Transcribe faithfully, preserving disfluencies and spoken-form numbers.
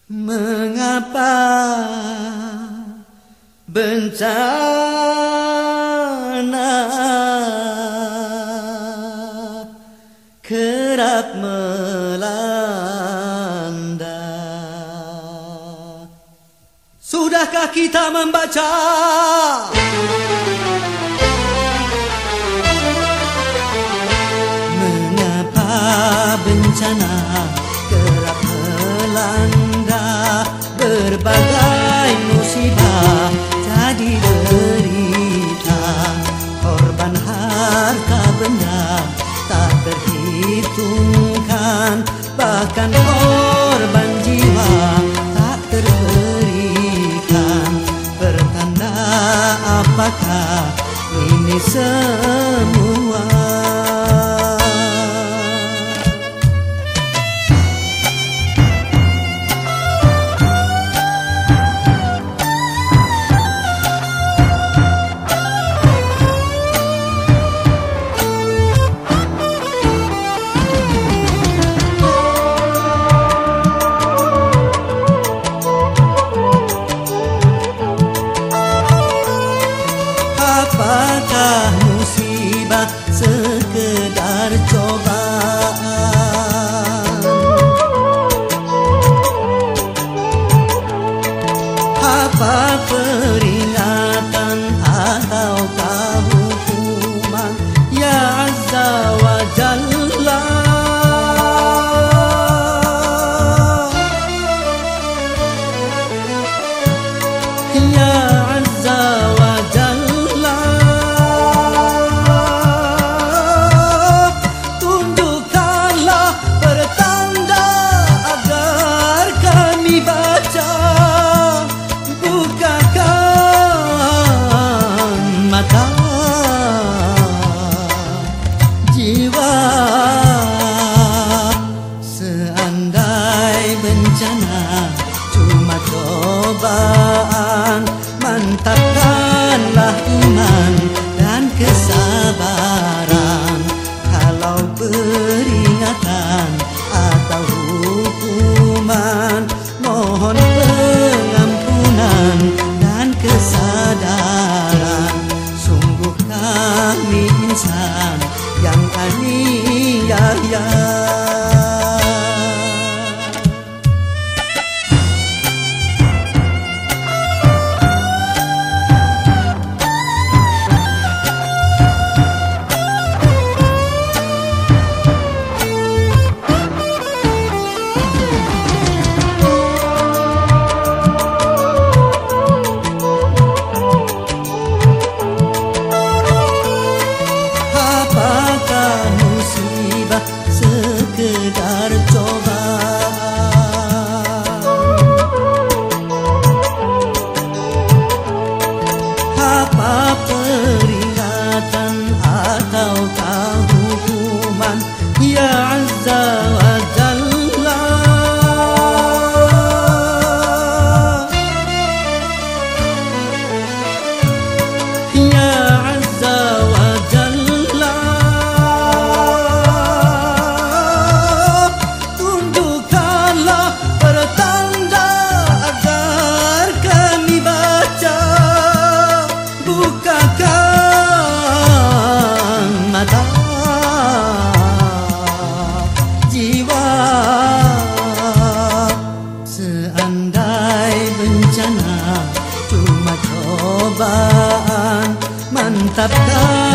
Mengapa bencana kerap melanda? Sudahkah kita membaca? Mengapa bencana kerap melanda? Berbagai musibah jadi derita, korban harta benda tak terhitungkan, bahkan korban jiwa tak terberikan. Pertanda apakah ini semua? Apakah musibah sekedar cobaan? Apa peringatan ataukah hukuman? Ya Azza wa Jalla, Ya Azza wa Jalla, jiwa. Seandai bencana cuma cobaan, mantapkanlah iman dan kesabaran. Kalau peringatan atau hukuman, mohon pengampunan dan kesadaran. Sungguh kami insan yang aniaya. Sekedar cobaan, apa peringatan ataukah hukuman? Ya Azza wa Jalla, Ya Azza wa Jalla, pertanda agar kami baca. Bukakan mata jiwa. Seandai bencana cuma cobaan, mantapkan